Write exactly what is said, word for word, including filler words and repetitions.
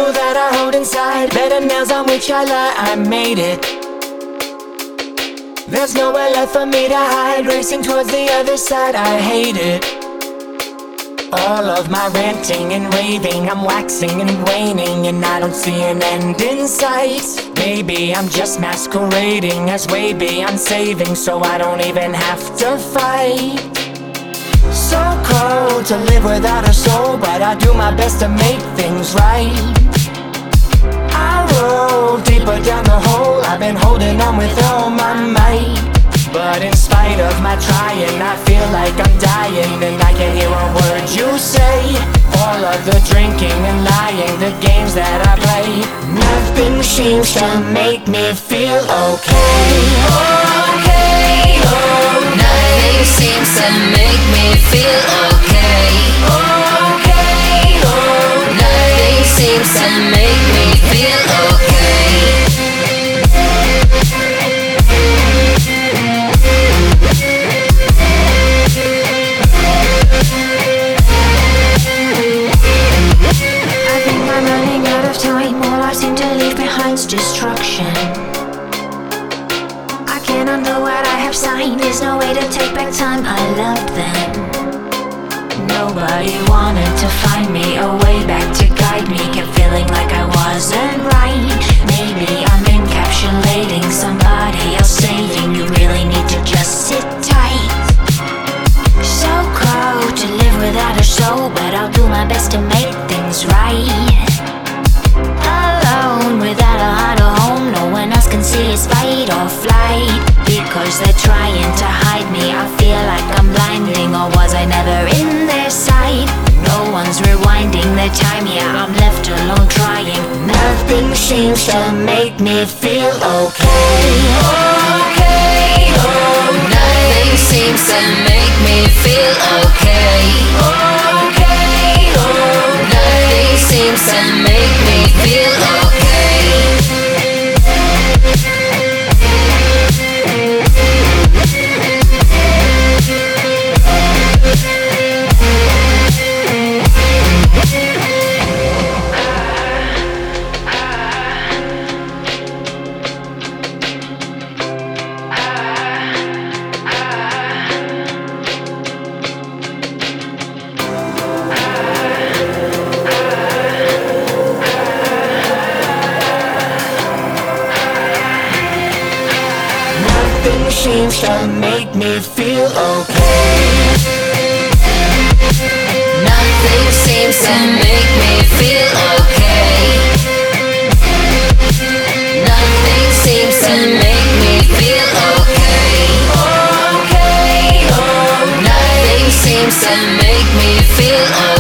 tattoo that I hold inside, better nails on which I lie. I made it. There's nowhere left for me to hide, racing towards the other side. I hate it. All of my ranting and raving, I'm waxing and waning, and I don't see an end in sight. Maybe I'm just masquerading as way beyond saving, so I don't even have to fight. So cold to live without a soul, but I do my best to make things right. I roll deeper down the hole, I've been holding on with all my might. But in spite of my trying, I feel like I'm dying, and I can hear a word you say. All of the drinking and lying, the games that I play, nothing seems to make me feel okay. Okay, oh, nothing seems to make me feel okay. Okay, oh, nothing seems to make me feel okay. Destruction. I can't undo what I have signed. There's no way to take back time. I loved them. Nobody wanted to find me a way back to guide me. Kept feeling like I wasn't right. Maybe I'm encapsulating somebody else, saying you really need to just sit tight. So cold to live without a soul, but I'll do my best to make things right. Alone without a heart or home, no one else can see it's fight or flight. Because they're trying to hide me, I feel like I'm blinding, or was I never in their sight? No one's rewinding the time, yeah, I'm left alone trying. Nothing seems to make me feel okay. Okay, oh, nothing seems to make me feel okay. Okay, oh, nothing seems to make me feel okay. Nothing seems to make me feel okay. Nothing seems to make me feel okay. Nothing seems to make me feel okay. Okay, oh, Nothing seems to make me feel okay.